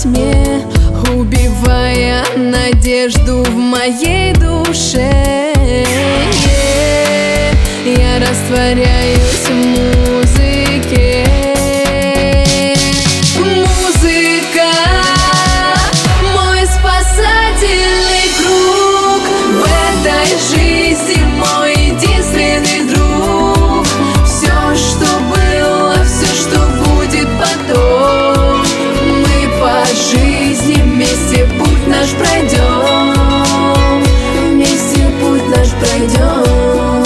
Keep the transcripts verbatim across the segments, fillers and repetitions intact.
тьме, убивая надежду в моей душе. Я растворяюсь в музыке. Музыка — мой спасательный круг, в этой жизни мой единственный друг. Все, что было, все, что будет потом, мы по жизни вместе путь наш пройдем, вместе путь наш пройдем.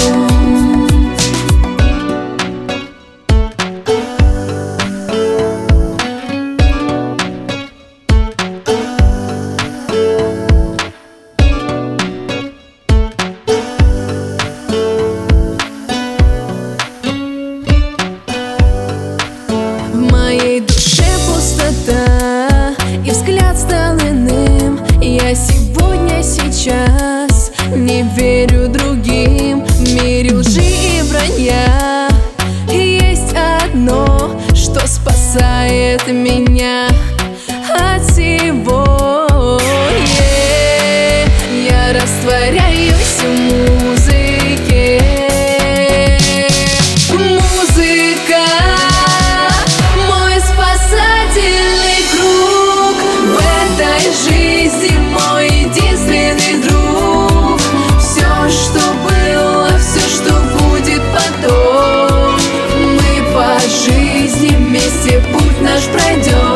В моей душе пустота, и взгляд стал иным. Я сегодня, сейчас не верю другим. В мире лжи и вранья есть одно, что спасает меня от всего. Yeah. Я растворяюсь в музыке. Музыка — мой спасательный круг, в этой жизни мой единственный друг. Все, что было, все, что будет потом, мы по жизни вместе путь наш пройдем.